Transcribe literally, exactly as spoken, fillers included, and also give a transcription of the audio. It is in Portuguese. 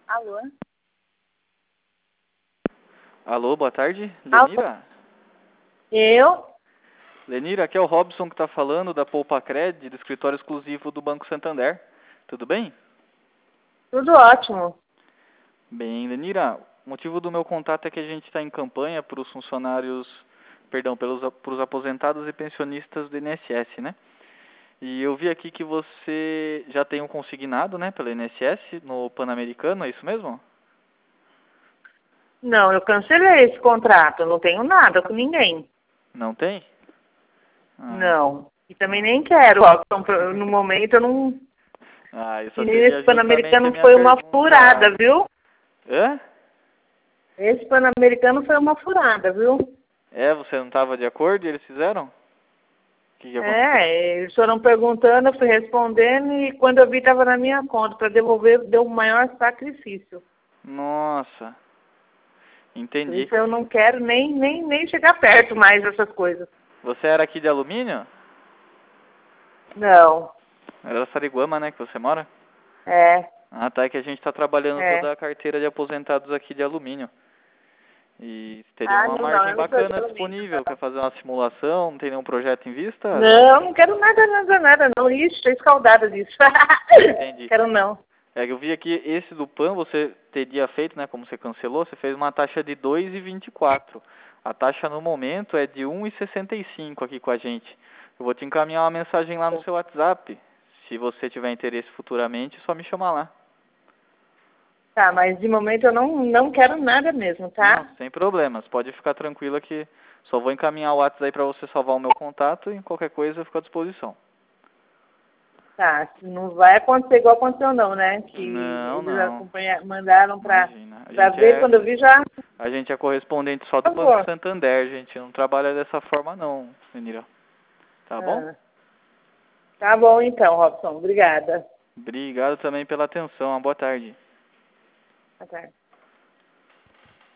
Alô? Alô, boa tarde. Alô? Lenira? Eu? Lenira, aqui é o Robson que está falando da Poupa-Cred, do escritório exclusivo do Banco Santander. Tudo bem? Tudo ótimo. Bem, Lenira, o motivo do meu contato é que a gente está em campanha para os funcionários, perdão, pelos, para os aposentados e pensionistas do I N S S, né? E eu vi aqui que você já tem um consignado, né, pelo I N S S no Pan-Americano, é isso mesmo? Não, eu cancelei esse contrato. Eu não tenho nada com ninguém. Não tem? Ah, Não. E também ah. nem quero. Ó, então, pro- no momento eu não... Ah, isso E seria esse justamente a Pan-Americano minha foi uma furada, pergunta. viu? Hã? Esse Pan-Americano foi uma furada, viu? É, você não estava de acordo e eles fizeram? O que que aconteceu? É, eles foram perguntando, eu fui respondendo e quando eu vi estava na minha conta. Para devolver, deu o maior sacrifício. Nossa, Por entendi. isso eu não quero nem, nem, nem chegar perto mais dessas coisas. Você era aqui de alumínio? Não. Era Sariguama, né, que você mora? É, Ah, tá, é que a gente está trabalhando é. toda a carteira de aposentados aqui de alumínio. E teria Ah, uma não, não, margem eu não sou de bacana alumínio, disponível. Quer não. fazer uma simulação? Não tem nenhum projeto em vista? Não, não quero nada, nada, nada, não. Ixi, estou escaldada disso. Entendi. Quero não. É que eu vi aqui, esse do Pan você teria feito, né, como você cancelou, você fez uma taxa de dois vírgula vinte e quatro. A taxa no momento é de um vírgula sessenta e cinco aqui com a gente. Eu vou te encaminhar uma mensagem lá no seu WhatsApp. Se você tiver interesse futuramente, é só me chamar lá. Tá, mas de momento eu não, não quero nada mesmo, Não, tá? sem problemas. Pode ficar tranquila que só vou encaminhar o WhatsApp aí para você salvar o meu contato e qualquer coisa eu fico à disposição. Tá, não vai acontecer igual aconteceu não, né? Que Não, eles não. acompanha, mandaram pra, Imagina. A pra gente ver, é, quando eu vi já... a gente é correspondente só do Por Banco favor. Santander, gente. Não trabalha dessa forma não, menina. Tá bom? Ah, tá bom então, Robson. Obrigada. Obrigado também pela atenção. Uma boa tarde. Boa tarde.